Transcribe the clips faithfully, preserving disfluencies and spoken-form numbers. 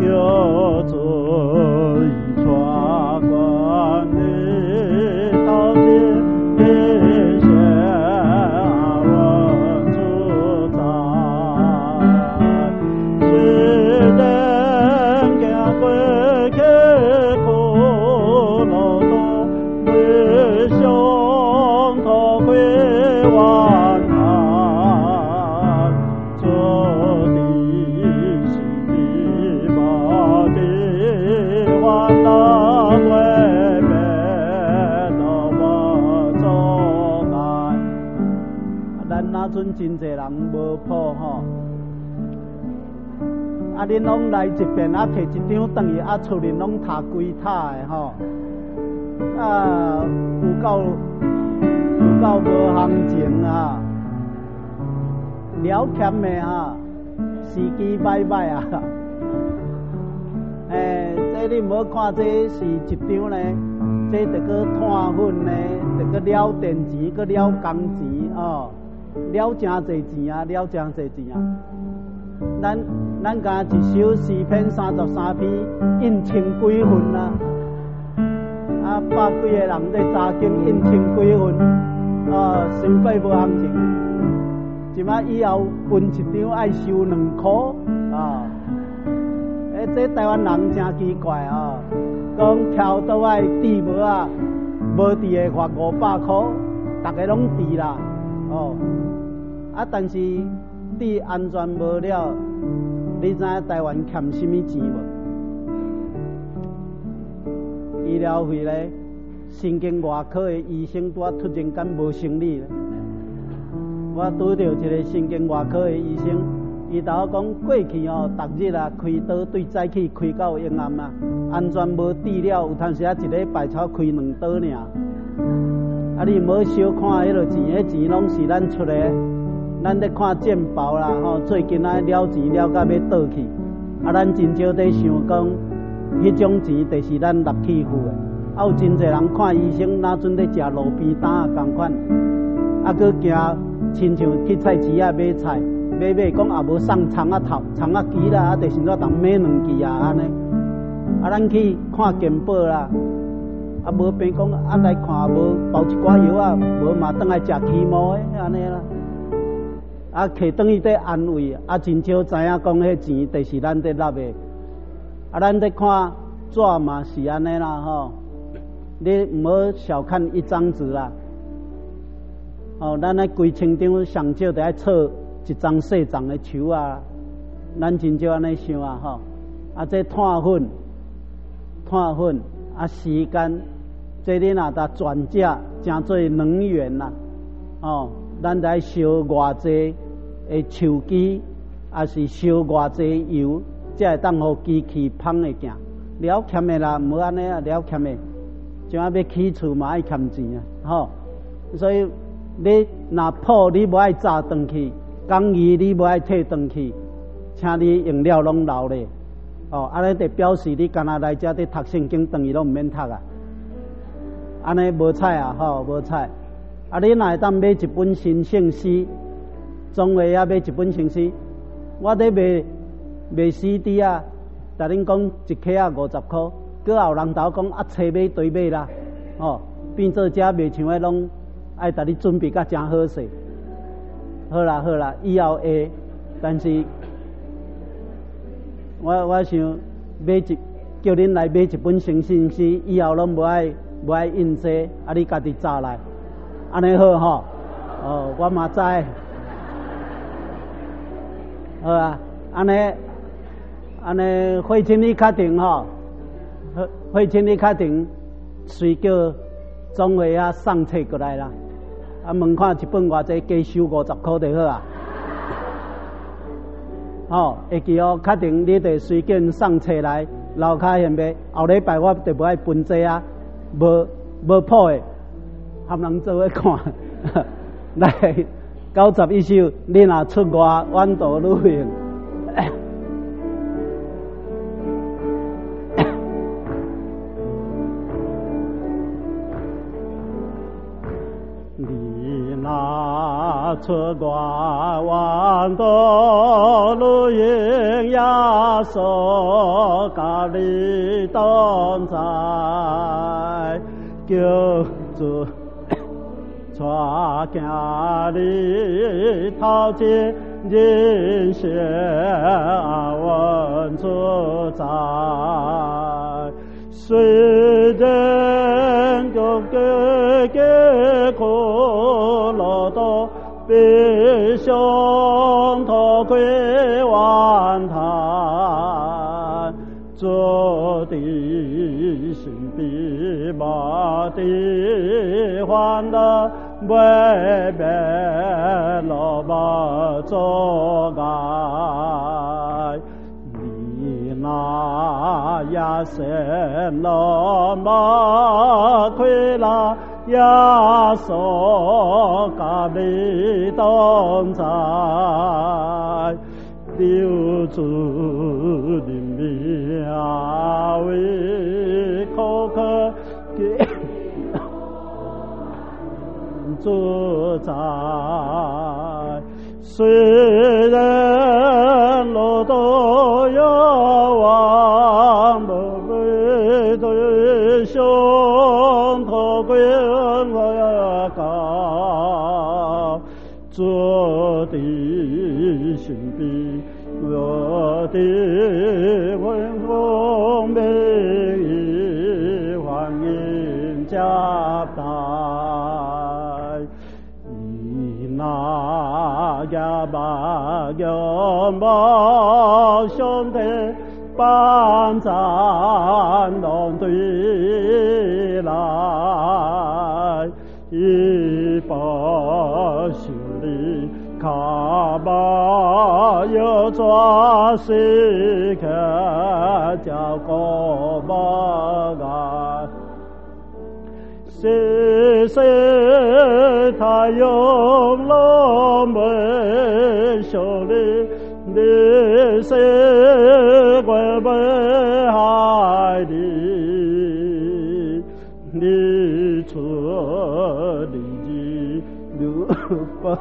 叫做传观的到底的下我主宰，虽然行过去苦路多，未想逃开万难，做的是无的患难为免都无阻碍。咱那阵真侪人无谱吼。啊！恁拢来一遍，啊，摕一张转去，啊，厝里拢读规塔的吼。啊，有够有够无行情啊！了欠的啊，时机歹歹啊！诶、欸，这你无看，这是一张呢，这得个炭粉呢，得个了电钱，个了工钱哦，了真侪钱啊，了真侪钱啊！咱咱家一首诗篇三十三篇，印千几份啦、啊，啊百几个人在查经印千几份，哦，收过无行情，即摆以后分一张爱收两箍啊！诶，这台湾人真奇怪啊，讲跳倒爱治无啊，无治的罚五百箍，逐个拢治啦，哦，啊但是治安全无了。你知影台湾欠什么钱无？医疗费咧，神经外科的医生拄啊突然间无生理咧。我拄到一个神经外科的医生，伊甲我讲过去哦，逐日啊开刀对早起开到阴暗啊，安全无治了，有当时啊一礼拜才开两刀尔。啊，你无小看迄落钱，迄钱拢是咱出的。咱咧看健保啦，吼，最近啊了钱了到要倒去，啊，咱真少在想讲，迄种钱就是咱纳去付的。啊，有真侪人看医生，哪阵咧食路边摊啊同款，啊，佮行，亲像去菜市啊买菜，买买讲也无送葱啊头、葱啊鸡啦，啊，就是怎当买两支啊安尼。啊，咱去看健保啦，啊，无变讲啊来看无包一寡药啊，无嘛当来食起毛的安尼啦。啊，摕转去在安慰，啊，真少知影讲迄钱就是咱在纳的。啊，咱在看纸嘛是安尼啦吼，你唔好小看一张纸啦。哦，咱咧规千张上少得爱册一张细张的球啊，咱真少安尼想啊吼。啊，这碳粉、碳粉啊，时间，这你若搭转嫁，成做能源啦。哦，咱得烧偌济的手机，还是烧偌济油，才会当互机器芳会行。了欠的啦，无安尼啊，了欠的，像啊要起厝嘛爱欠钱啊，吼。所以你若破你无爱炸转去，工艺你无爱退转去，请你用了拢留咧。哦，安尼就表示你干那来遮伫读圣经，转去拢毋免读啊。安尼无彩啊，吼，无彩。啊，你若会当买一本新圣诗，总话啊买一本新诗，我咧卖卖 C D 啊，甲恁讲一克啊五十箍，搁有人头讲啊册买对买啦，哦，变做遮卖像迄拢爱甲你准备甲真好势。好啦好啦，以后会，但是我我想买一叫恁来买一本新圣诗，以后拢无爱无爱印这，啊你家己查来。安尼好吼，哦，我嘛知，好啊，安尼安尼会请你确定吼，会请你确定，随叫总会啊送册过来啦，啊问看一本偌济，加收五十箍就好啊，吼，会记哦，确定你得随叫送册来，楼骹现卖，后礼拜我就无爱分这啊，无无谱的。含人做伙看，来九十一首，你若出外远渡旅行，你若出外远渡旅应耶稣甲你同在，叫主带行你头前人生稳自在。虽然各个个苦乐多，必伤脱亏万叹，做的心比马的欢乐，未必落马做爱。你那也神落马亏啦。耶稣甲你同在，留住你命为口渴的主宰。虽然路途遥望，不为对象托归。做的心比我的温风美意欢迎加带，你那呀把your梦兄弟班战龙对来，一把心里卡巴有抓时刻叫个巴嘎，谁谁他用了没手里你谁会不害你你错你如不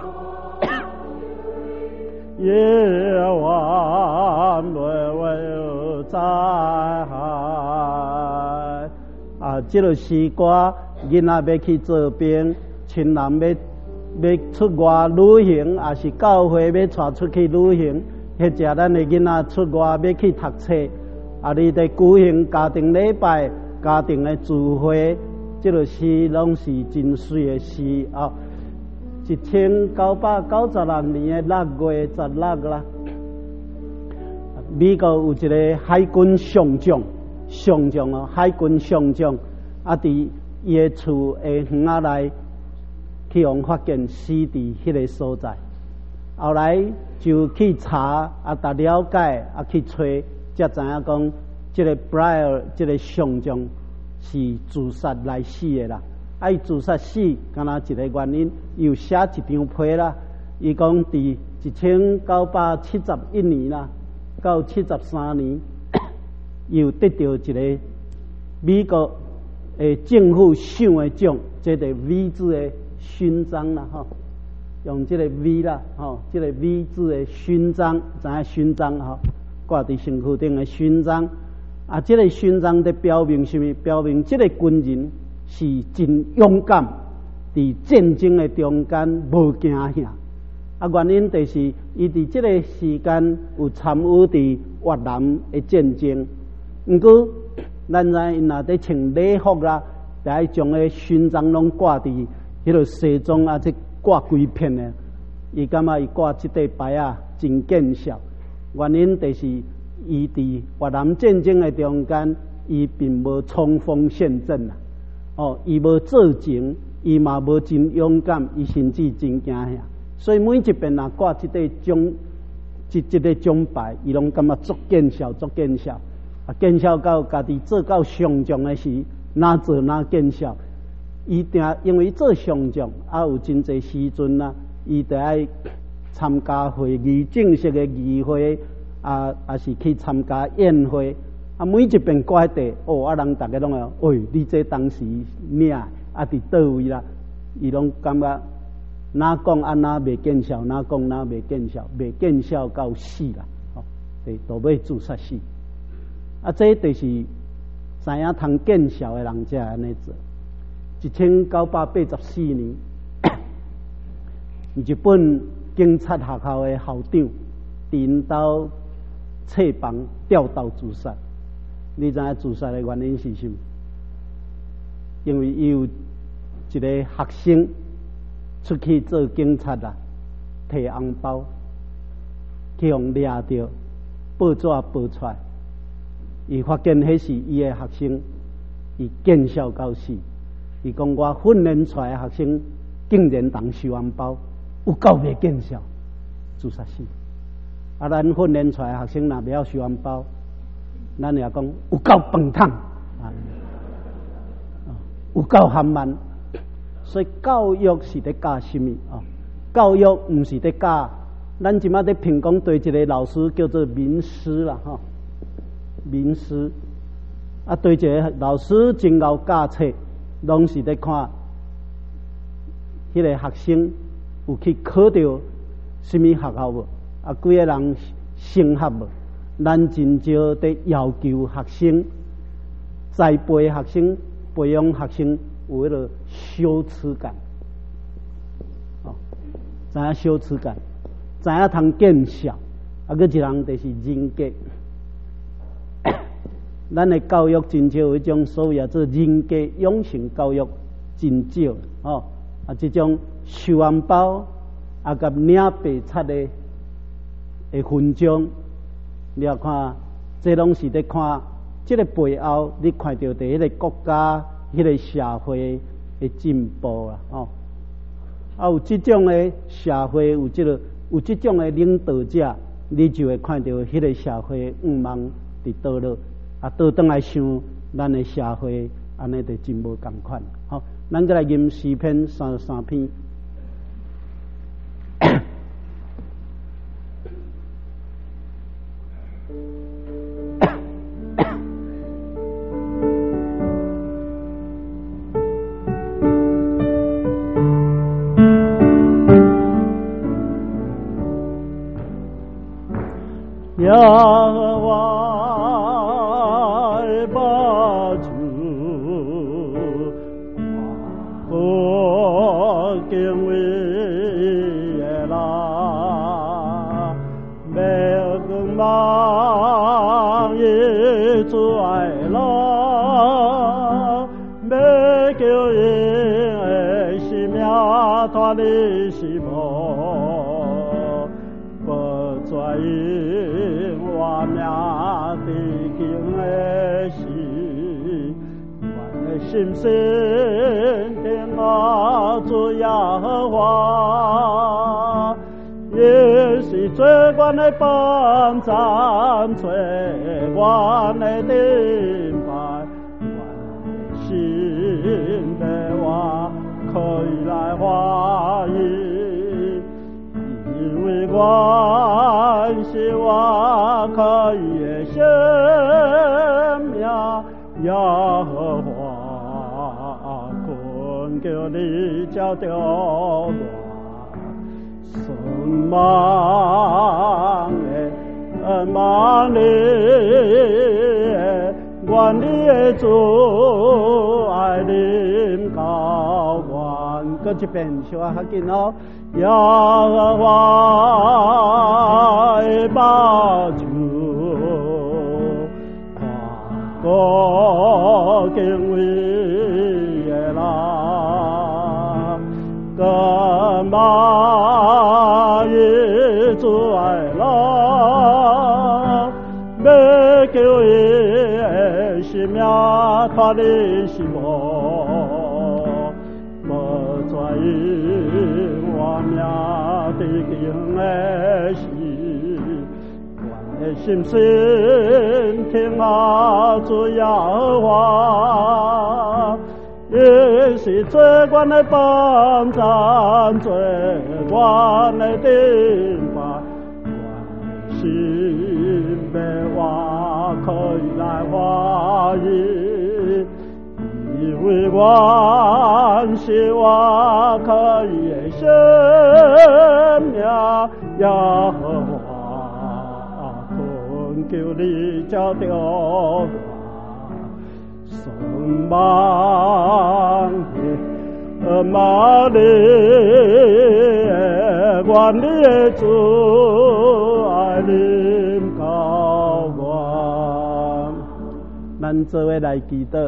夜晚微微在海啊，这个诗歌囡仔要去做兵，亲人要要出外旅行，也是教会要带出去旅行，或者咱的囡仔出外要去读册，啊，你伫举行家庭礼拜、家庭的聚会，这个诗拢是真水的诗啊。一千九百九十六年的六月十六啦，美国有一个海军上将，上将哦，海军上将啊，伫伊的厝的园仔内，去互发现死伫迄个所在。后来就去查啊，达了解啊，去找，才知影讲，这个布莱尔这个上将是自杀来死的啦。啊，伊自杀死，敢若一个原因，又写一张批啦。伊讲伫一千九百七十一年啦，到七十三年，又得到一个美国诶政府赏的奖，即个 V 字的勋章啦，吼，用即个 V 啦，吼，即个 V 字的勋章，知影勋章吼，挂伫身躯顶的勋章。啊，即个勋章在表明什么？表明即个军人是真勇敢，伫战争的中间无惊吓。啊，原因就是伊伫即个时间有参与伫越南的战争。毋过，咱知因若伫穿礼服啦，就爱将个勋章拢挂伫迄个西装啊，即挂规片的。伊感觉伊挂即块牌啊，真见效。原因就是伊伫越南战争的中间，伊并无冲锋陷阵啊。哦，伊无做情，伊嘛无真勇敢，伊甚至真惊吓。所以每一遍若挂即块奖，即即个奖牌，伊拢感觉足见效，足见效。啊，见效到家己做到上将的时，哪做哪见效。伊定因为做上将，啊有真侪时阵啦，伊得爱参加会议，正式的议会，啊，也是去参加宴会。啊，每一遍挂地，哦，啊，人大家拢会，喂，你这当时咩啊？啊，伫倒位啦？伊拢感觉哪讲安那袂见效，哪讲哪袂见效，袂见效到死啦！哦， 就都要自杀死。啊，这就是知影通见效的人才安尼做。一千九百八十四年，日本警察学校的校长因兜册房吊刀自杀。你知影自杀的原因是什么？因为伊有一个学生出去做警察啦，摕红包去互抓着，报纸报出来，伊发现迄是伊的学生，伊见笑到死。伊讲我训练出来的学生竟然当收红包，有够袂见笑，自杀死。啊，咱训练出来的学生若袂晓收红包，咱也讲有够笨桶啊，有够含慢。所以教育是在教什么啊？教育唔是在教，咱即马在评讲对一个老师叫做名师啦，哈，名师啊，对一个老师真够教册，拢是在看迄个学生有去考到什么学校无？啊，几个人升学无？咱真少在要求学生栽培学生、培养学生。有迄个羞耻感，哦，知影羞耻感，知影通见笑，啊，佮一人就是人格。咱的教育真少有一种所谓啊做人格养成教育，真少哦。啊，这种收红包啊，甲领白册的的勋章，你要看，这拢是在看这个背后，你看到第一个国家。迄个社会的进步啦，哦，啊有这种的社会，有这个有这种的领导者，你就会看到迄个社会五望伫倒落，啊倒转来想，咱的社会安尼就真无共款。好，咱再来吟诗篇三十三篇。 耶和华的帮助，我敬畏的人，每个梦也主爱了，每个人的生命他的希望，不在于。我命的经的是，我的心声听我主耶和华，也是最关的帮助，最关的顶牌，我的心的话可以来欢喜，因为我。是我可以的生命，耶和华困叫你照着我，神望的恩望你，愿你的主爱临高原。搁一遍，小啊，较紧哦。耶和华的帮助，我敬畏的人，干嘛也主爱了，每叫伊生命他的希望，不在于。命的经的是，我的心声听我主耶和华，也是最关的帮助，最关的顶牌，我的心被我可以来欢喜。因为我是我可以的生命，耶和华困求你照着我送望的玛丽，愿你的主爱临到我。 咱做伙来祈祷。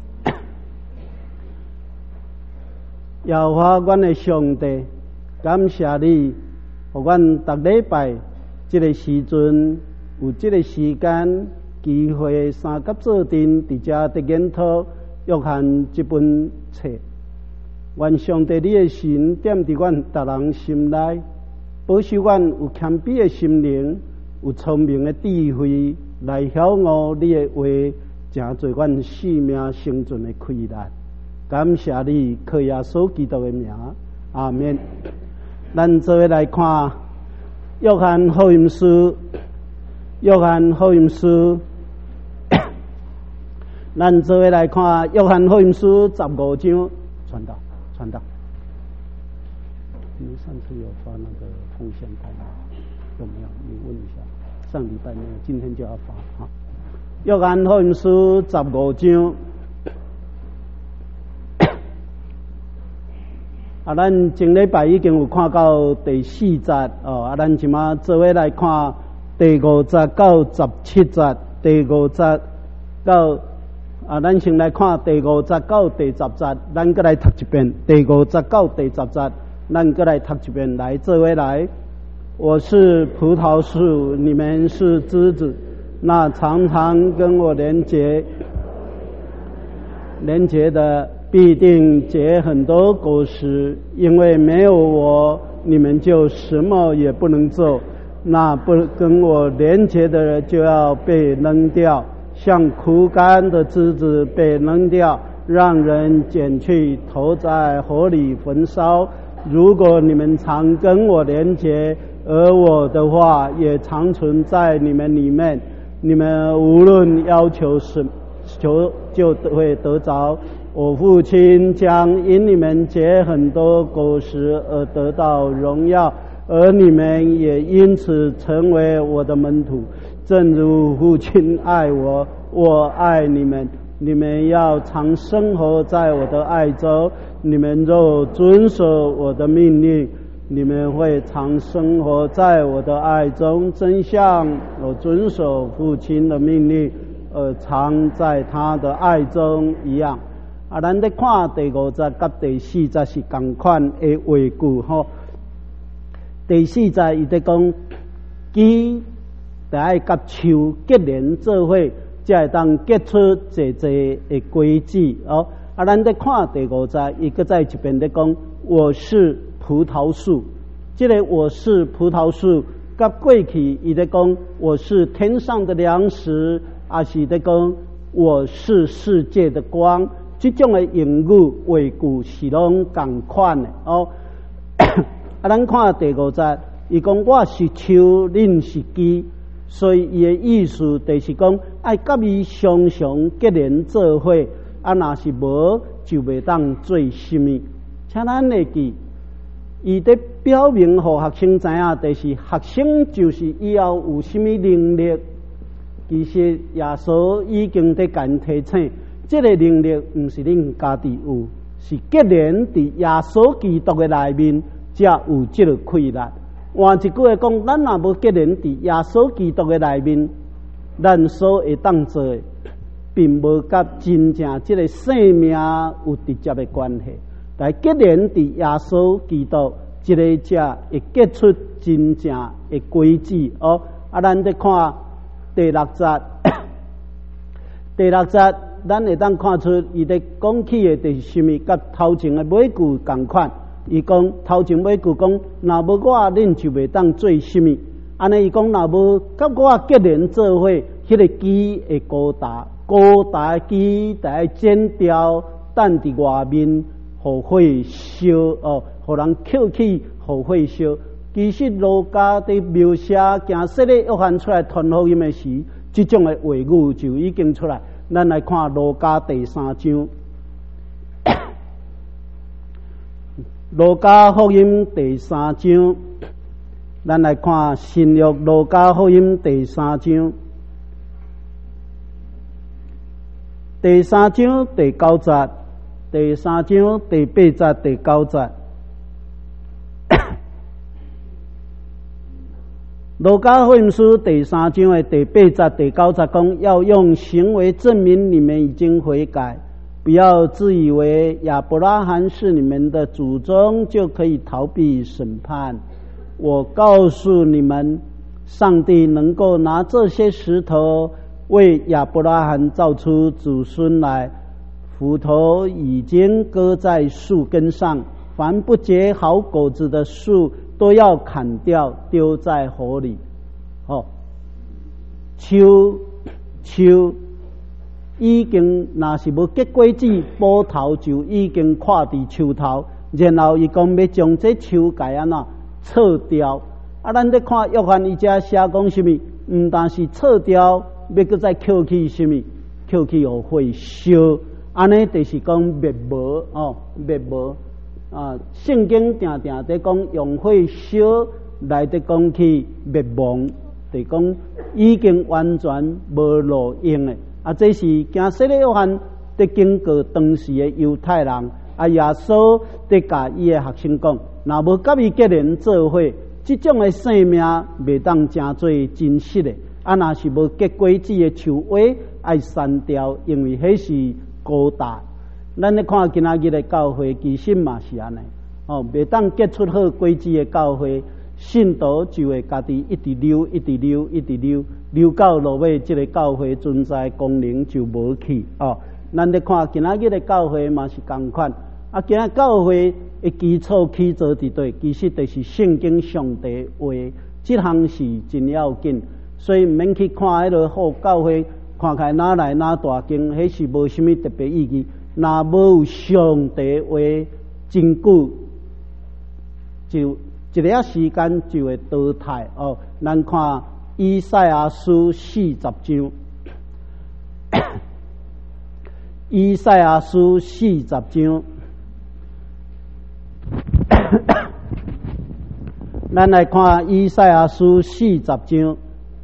耶和华阮的上帝，感谢你，互阮逐礼拜这个时阵有这个时间机会三甲做阵，伫遮得研讨约翰这本册。愿上帝你的神点伫阮逐人心内，保守阮有谦卑的心灵，有聪明的智慧，来晓悟你的话，成做阮生命生存的开展。感谢你，靠耶稣基督的名，阿们。咱做伙来看约翰福音书，约翰福音书，咱做伙来看约翰福音书十五章，传道，传道。你上次有发那个奉献单吗？有没有？你问一下。上礼拜没有，今天就要发哈。约翰福音书十五章。啊，咱前礼拜已经有看到第四节哦，啊，咱即马做伙来看第五节到十七节，第五节到啊，咱先来看第五节到第十节，咱再来读一遍。第五节到第十节，咱再来读一遍，来做伙来。我是葡萄树，你们是枝子，那常常跟我连结，连结的。必定结很多果实，因为没有我，你们就什么也不能做。那不跟我连结的人就要被扔掉，像枯干的枝子被扔掉，让人捡去投在火里焚烧。如果你们常跟我连结，而我的话也常存在你们里面，你们无论要求什求就会得着。我父亲将因你们结很多果实而得到荣耀，而你们也因此成为我的门徒。正如父亲爱我，我爱你们，你们要常生活在我的爱中。你们若遵守我的命令，你们会常生活在我的爱中，真像我遵守父亲的命令而常在他的爱中一样。啊，咱咧看第五节甲第四节是同款的话句吼。第四节伊在讲，基得爱甲树结连做伙，才会当结出侪侪的果子哦。啊，咱咧看第五节，伊搁再一遍咧讲，我是葡萄树。这个我是葡萄树，甲过去伊咧讲，我是天上的粮食，也是咧讲，我是世界的光。这种的用语话句是拢同款的哦。啊，咱看第五节，伊讲我是树，恁是枝，所以伊的意思就是讲，爱甲伊常常结连做伙，啊，若是无就袂当做什么。请咱会记，伊在表明互学生知影，就是学生就是以后有什么能力，其实耶稣已经在甲因提醒。这个能力不是恁家己有，是结连伫耶稣基督的内面，才有这个困难。换一句话讲，咱若无结连伫耶稣基督的内面，咱所会当做的，并无甲真正这个生命有直接的关系。来结连伫耶稣基督，这个才会结出真正的果子哦。啊，咱再看第六节，第六节。咱会当看出伊伫讲起的就是什么，甲头前的每句同款。伊讲头前每句讲，若无我，恁就袂当做什么。安尼伊讲，若无甲我结连做伙，迄、那个枝会高大，高大的枝得爱剪掉，等伫外面，互火烧哦，互人捡起，互火烧。其实路加伫描写行色列约翰出来传福音的时，这种的话语就已经出来。咱来看路加第三章，路加福音第三章，咱来看新约路加福音第三章， 第三章第九节，第三章第八节第九节。路加福音书第三章的第八节第九节讲，要用行为证明你们已经悔改，不要自以为亚伯拉罕是你们的祖宗就可以逃避审判。我告诉你们，上帝能够拿这些石头为亚伯拉罕造出子孙来。斧头已经搁在树根上，凡不结好果子的树都要砍掉，丢在火里。哦，树树已经若是要结果子，捕头就已经看伫树头，然后伊讲要将这树该安怎撤掉。啊，咱咧看约翰伊遮写讲什么？毋但是撤掉，要搁再扣去什么？扣去互火烧。安尼就是讲灭无哦，灭无。啊，圣经定定在讲用火烧来在讲去灭亡，就讲已经完全无路用的。啊，这是惊洗礼约翰在经过当时的犹太人，啊，耶稣在甲伊的学生讲，若无甲伊结连做伙，这种的性命袂当成做真实的。啊，若是无结果子的树话，爱删掉，因为迄是高大。咱咧看今仔日的教会，其实嘛是安尼，哦，袂当结出好果子的教会，信徒就会家己一直溜，一直溜，一直溜，溜到落尾，这个教会存在功能就无去哦。咱咧看今仔日的教会嘛是同款，啊，今仔教会的基础起造伫对，其实就是圣经上帝话，这项是真要紧，所以毋免去看迄个好教会，看起来哪来哪大间，迄是无什么特别意义。若无有上帝话真久，就一个时间就会淘汰哦。咱看以赛亚书四十章，以赛亚书四十章，咱来看以赛亚书四十章。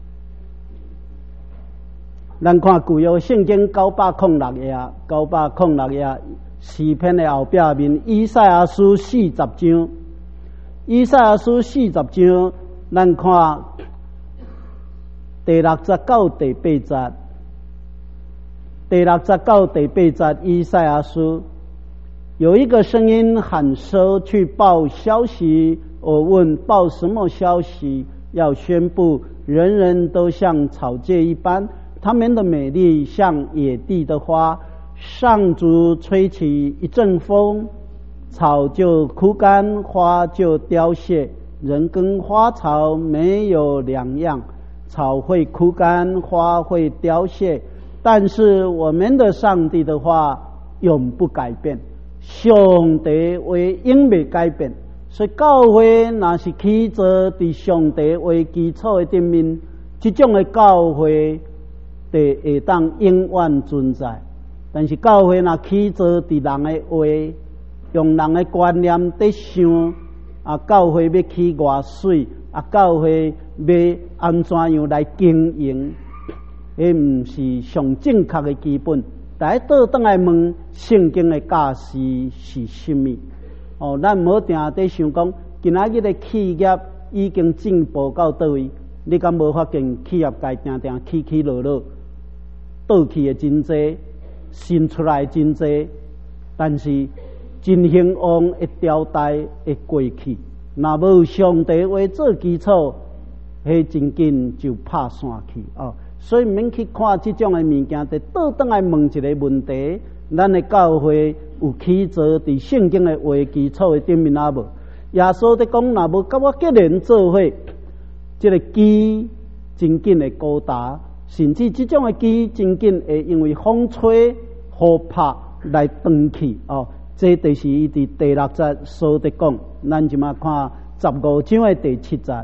咱看旧约圣经九百零六页，九百零六页诗篇的后壁面，以赛亚书四十章，以赛亚书四十章，咱看第六节到第八节，第六节到第八节，以赛亚书有一个声音喊说：“去报消息。”我问报什么消息？要宣布人人都像草芥一般。他们的美丽像野地的花，上主吹起一阵风，草就枯干，花就凋谢。人跟花草没有两样，草会枯干，花会凋谢，但是我们的上帝的话永不改变，上帝话永未改变。所以教会若是起造伫上帝话基础的顶面，这种的教会就会当永远存在。但是教会若起造伫人的话，用人的观念在想，啊，教会要起偌水，啊，教会要安怎样来经营，迄毋是上正确的基本。大家倒转来问圣经的教示是什么？哦，咱无定在想讲，今仔日的企业已经进步到倒位？你敢无发现企业界定定起起落落？倒去的真济，新出来的真济，但是真兴旺的朝代会过去。若无上帝话做基础，迄真紧就拍散去哦。所以免去看这种的物件，就倒转来问一个问题：咱的教会有起造伫圣经的话基础的顶面啊无？耶稣在讲，若无甲我结连做伙，这个基真紧的高大。甚至这种的基真紧会因为风吹雨拍来断去哦，这就是伊伫第六节所在讲。咱即马看十五章的第七节，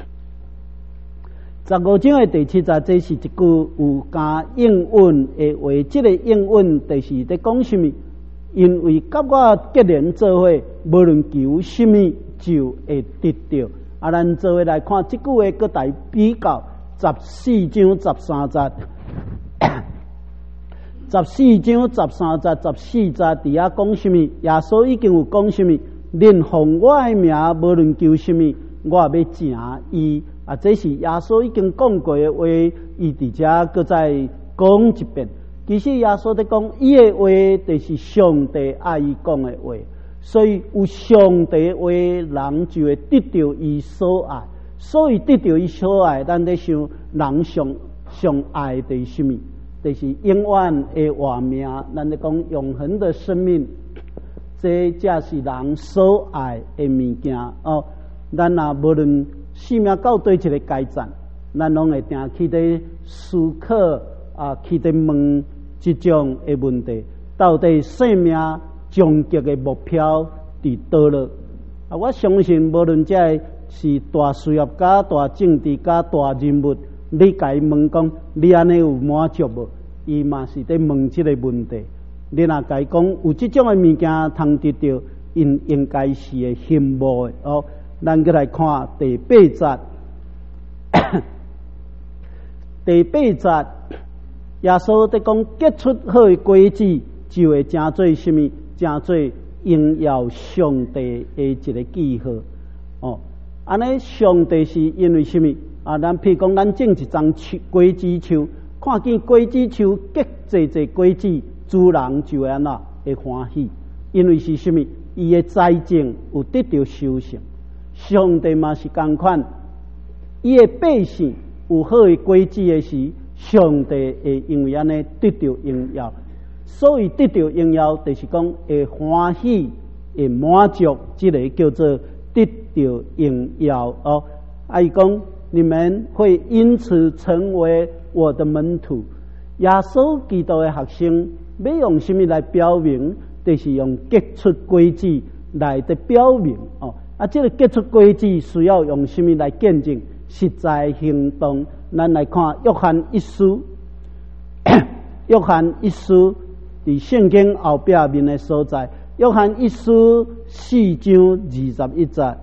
十五章的第七节，这是一句有加应允的话。这个应允就是在讲什么？因为甲我结连做伙，无论求什么就会得到。啊，咱做伙来看这句话，搁来比较。十四章十三节，十十四章十三节、十四节伫遐讲什么？耶稣已经有讲什么？恁奉我的名，无论求什么，我也要成伊。啊，这是耶稣已经讲过的话，伊伫遮搁再讲一遍。其实耶稣在讲伊的话，就是上帝爱伊讲的话。所以有上帝的话，人就会得到伊所爱。所以得到伊所爱，咱在想人上上爱的是什么？就是永远的活命。咱在讲永恒的生命，这才是人所爱的物件哦。咱若无论生命到对一个阶段，咱拢会定去伫思考啊，去伫问即种的问题：到底生命终极的目标伫倒落？啊，我相信无论这是大事业家、大政治家、大人物，你甲伊问讲，你安尼有满足无？伊嘛是伫问即个问题。你若甲伊讲有即种的物件通得到，因应该是会羡慕的哦。咱再来看第八节，第八节，耶稣在讲结出好的果子，就会成做什么？成做荣耀上帝的一个记号哦。安尼，上帝是因为什么？啊，咱譬如讲，咱种一丛果子树，看见果子树结济济果子，主人就会安怎会欢喜？因为是什么？伊的栽种有得到收成。上帝嘛是同款，伊的百姓有好的果子的时，上帝会因为安尼得到荣耀。所以得到荣耀，就是讲会欢喜、会满足，这个叫做得到荣耀哦。啊，伊讲你们会因此成为我的门徒。耶稣基督的学生要用什么来表明？就是用结出果子来的表明哦。啊，这个结出果子需要用什么来见证？实在行动。咱来看约翰一书，约翰一书伫圣经后壁面的所在。约翰一书四章二十一节。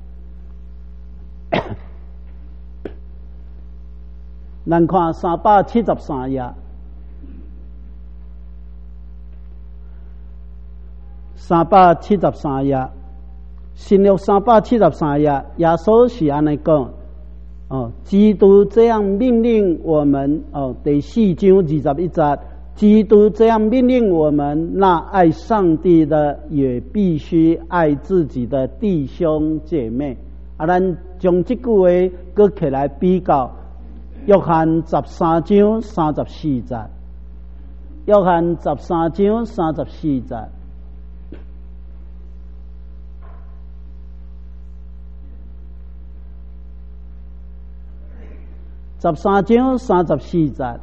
咱看三百七十三页，三百七十三页，新约三百七十三页，耶稣是安尼讲哦，基督这样命令我们哦，第四章二十一节，基督这样命令我们，那爱上帝的也必须爱自己的弟兄姐妹。啊，咱将这句话搁起来比较。约翰十三章三十四节，约翰十三章三十四节，十三章三十四节，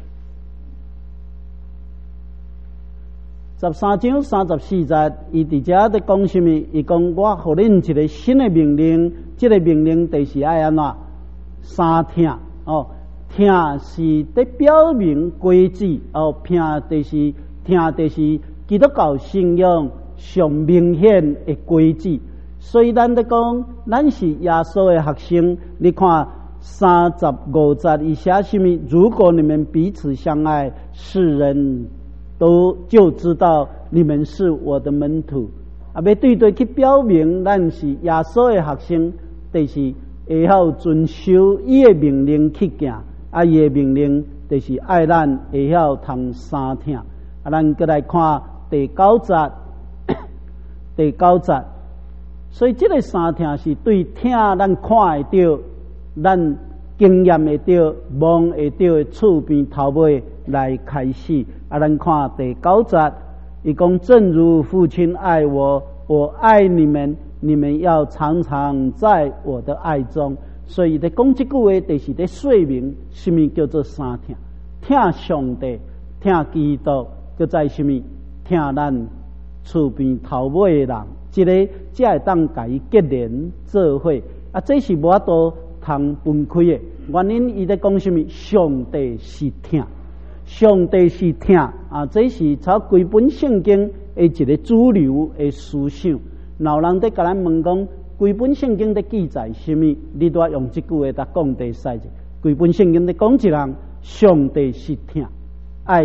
十三章三十四节，伊伫遮在讲什么？伊讲我互恁一个新的命令，这个命令就是爱安怎三听。哦，听是在表明果子，哦，听就是听就是基督教信仰上明显的果子。所以咱在讲，咱是耶稣的学生。你看三十五节以下什么？如果你们彼此相爱，世人都就知道你们是我的门徒。啊，要对对去表明咱是耶稣的学生，就是会晓遵守伊的命令去行，啊，伊的命令就是爱咱会晓通三听。啊，咱再来看第九节，第九节。所以这个三听是对听咱看会到，咱经验会到，望会到的厝边头尾来开始。啊，咱看第九节，伊讲正如父亲爱我，我爱你们。你们要常常在我的爱中。所以在讲这句话，就是在说明什么叫做三听：听上帝，听基督，搁在什么？听咱厝边头尾的人，这个才会当甲伊结连做伙。啊，这是无法度通分开的。原因伊在讲什么？上帝是听，上帝是听啊！这是抄规本圣经的一个主流的思想。老人在甲咱问讲，规本圣经在记载什么？你都要用这句话来讲第三者。规本圣经在讲一人，上帝是听，爱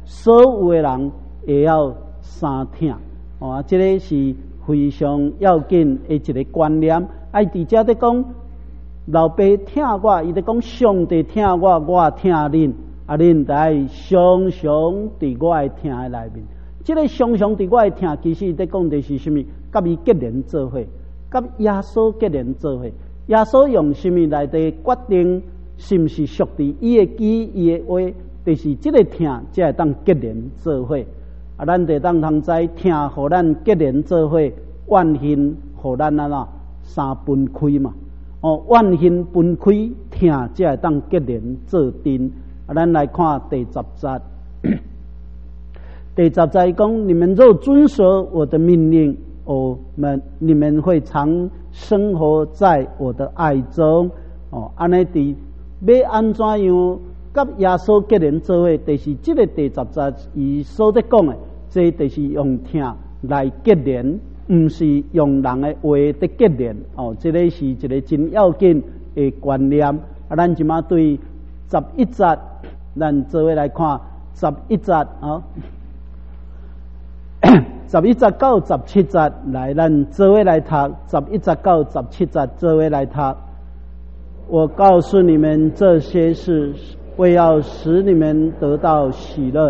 所有的人也要三听。哦，这个是非常要紧的一个观念。爱伫遮咧讲，老爸听我，伊咧讲上帝听我，我听恁，啊恁得爱常常伫我的听的内面。这个常常伫我的听，其实咧讲的是什么？甲伊结连做伙，甲耶稣结连做伙。耶稣用什么来地决定是毋是属于伊的旨、伊的话？就是这个听，才会当结连做伙。啊，咱得当通知听，互咱结连做伙，愿心互咱啊啦三分开嘛。哦，愿心分开，听才会当结连做阵。啊，咱来看第十节。第十节讲：你们若遵守我的命令，我们你们会常生活在我的爱中。哦，安尼伫要安怎样？甲耶稣结连做伙，就是这个第十节伊所在讲的，这就是用听来结连，唔是用人的话的结连。哦，这个是一个真要紧的观念。啊，咱即马对十一节，咱做伙来看十一节啊，十一节到十七节来，咱做伙来读十一节到十七节，做伙来读。我告诉你们这些事，为要使你们得到喜乐。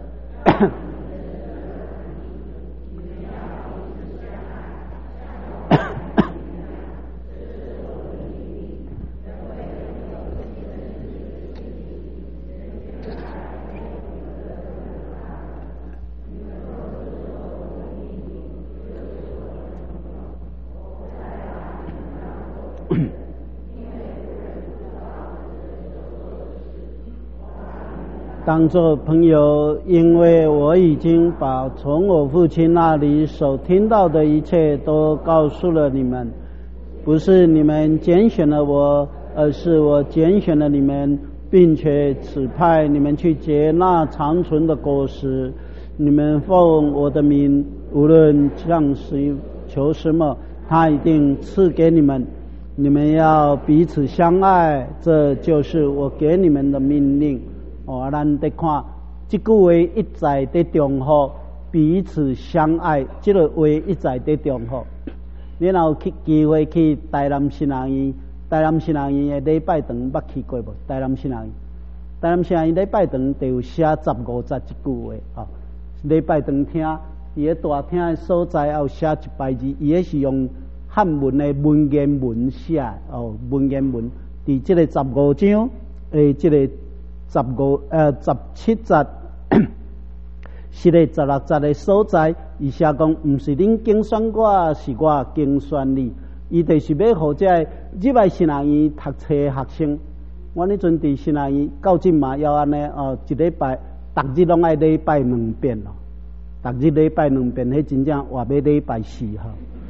当作朋友，因为我已经把从我父亲那里所听到的一切都告诉了你们。不是你们拣选了我，而是我拣选了你们，并且指派你们去结那长存的果实。你们奉我的名，无论向谁求什么，他一定赐给你们。你们要彼此相爱，这就是我给你们的命令。哦，咱得看这句话一再的重复，彼此相爱，这个话一再的重复。你若有去机会去台南新人院，台南新人院的礼拜堂捌去过无？台南新人院，台南新人院礼拜堂就有写十五节这句话啊。礼拜堂厅，伊个大厅的所在也有写一排字，伊个是用汉文的文言文写哦，文言文。伫这个十五章诶，这个。十五呃十七节，是个十六节的所在，伊写讲，毋是恁竞选我，是我竞选你。伊就是要互这入来新人院读册的学生。我迄阵伫新人院到今嘛要安尼哦，一礼拜，逐日拢爱礼拜两遍咯，逐日礼拜两遍，迄真正话要礼拜四号。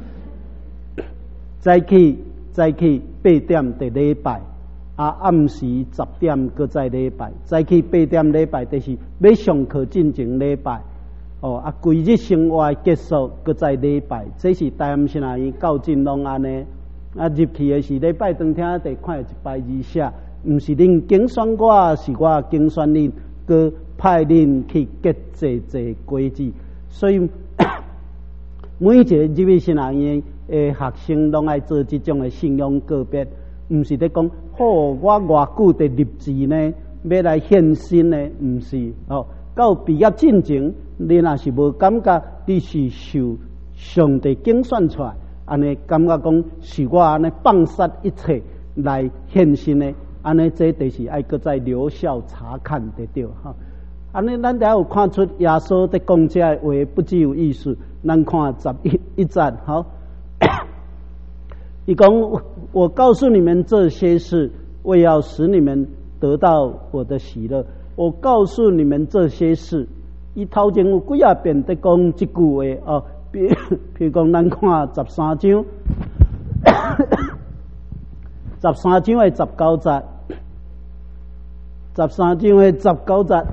早起早起八点第礼拜。啊，暗时十点搁再礼拜，早起八点礼拜，就是要上课进前礼拜。哦，啊，规日生活结束搁再礼拜，这是台南新人院教进拢安尼。啊，入去的是礼拜当天得看一排字写，毋是恁竞选我，是我竞选恁，搁派恁去结这这规矩。所以每一个入去新人院的学生拢爱做这种的信仰告别。毋是咧讲，好，我偌久的立志呢，要来献身呢，毋是哦。到毕业进前，你若是无感觉你是受上帝拣选出来，安尼感觉讲是我安尼放杀一切来献身呢，安尼这就是爱搁再留校查看得到哈。安尼咱才有看出耶稣在讲这话不只有意思。咱看十一一节好。伊讲，我告诉你们这些事，为要使你们得到我的喜乐。我告诉你们这些事，伊头前有几啊遍在讲这句话哦。比譬如讲，咱看十三章，十三章的十九节，十三章的十九节，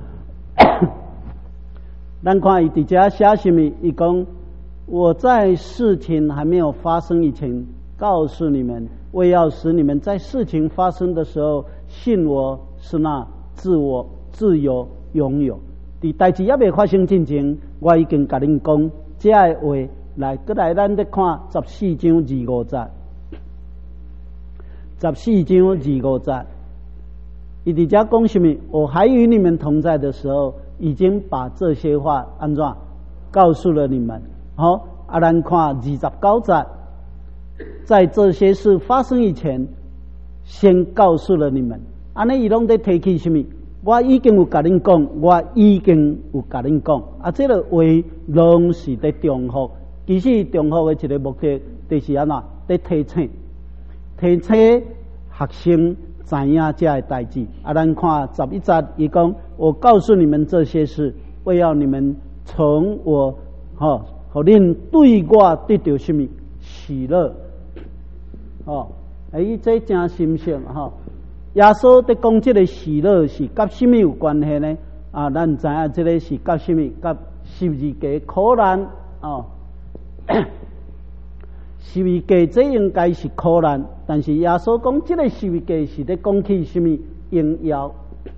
咱看伊伫遮写什么？伊讲，我在事情还没有发生以前。告诉你们，为要使你们在事情发生的时候信我是那自我自由拥有。 伫代志还未发生之前，我已经甲恁讲这个话。来，过来，咱咧看十四章二五节。十四章二五节，伊伫遮讲什么？我还与你们同在的时候，已经把这些话安怎告诉了你们。好、哦，啊，咱看二十九节，在这些事发生以前，先告诉了你们。安尼伊拢在提起什么？我已经有甲恁讲，我已经有甲恁讲。啊，这个话拢是在重复。其实重复的一个目的，就是安怎？在提醒。提醒学生知影这个代志。啊，咱看十一节，伊讲：我告诉你们这些事，为要你们从我，吼，互恁对我得到什么喜乐？哦，哎，这真深刻吼。耶稣在讲这个喜乐是甲什么有关系呢？啊，咱知影这个是甲什么？甲十字架苦难哦。十字架这应该是苦难，但是耶稣讲这个十字架是在讲起什么荣耀？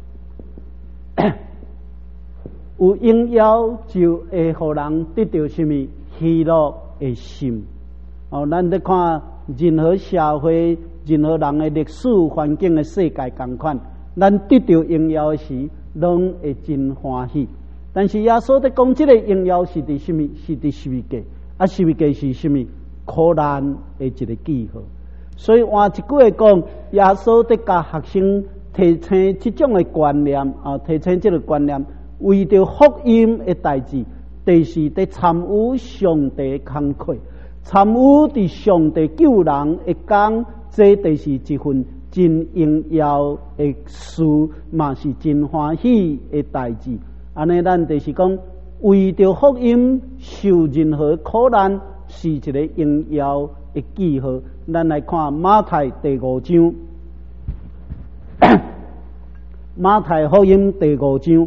有荣耀就会互人得到什么喜乐的心。哦，咱在看任何社会、任何人的历史环境的世界同款，咱得到荣耀时，拢会真欢喜。但是耶稣在讲这个荣耀是伫什么？是伫十字架。啊，十字架是什么？苦难的一个记号。所以换一句话讲，耶稣在教学生提醒这种的观念啊，提醒这个观念，为着福音的代志，就是在参与上帝工课，参与伫上帝救人的工，这就是一份真荣耀的事，嘛是真欢喜的代志。安尼，咱就是讲。为着福音受任何苦难，是一个荣耀的记号。咱来看马太第五章，马太福音第五章，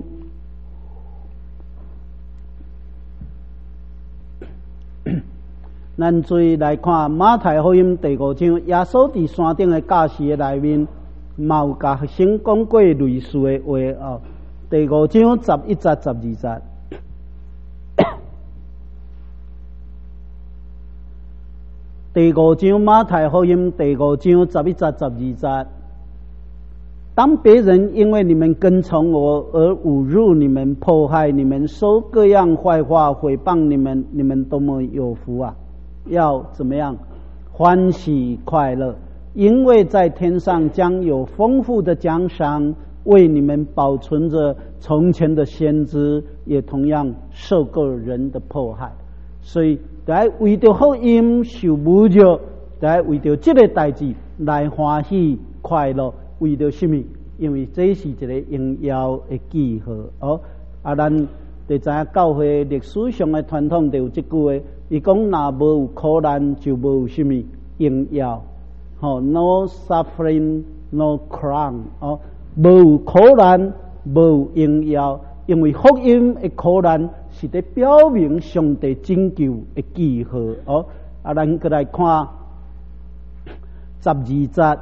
咱最来看马太福音第五章。耶稣伫山顶的教示的内面，嘛有甲学生讲过类似的话哦。第五章十一节、十二节。第五章马太福音第五章十一节、十二节。当别人因为你们跟从我而侮辱你们、迫害你们、说各样坏话、毁谤你们，你们多么有福啊！要怎么样？欢喜快乐，因为在天上将有丰富的奖赏为你们保存着。从前的先知也同样受过人的迫害，所以在为着福音受侮辱，在为着这个代志来欢喜快乐，为着什么？因为这是一个荣耀的记号哦。啊，咱就知影教会历史上的传统就有这句话，伊讲若无有苦难，就无有什么荣耀。吼、哦、，no suffering, no crown 哦，无有苦难，无有荣耀。因为福音的苦难是在表明上帝拯救的记号哦。啊，咱过来看十二节，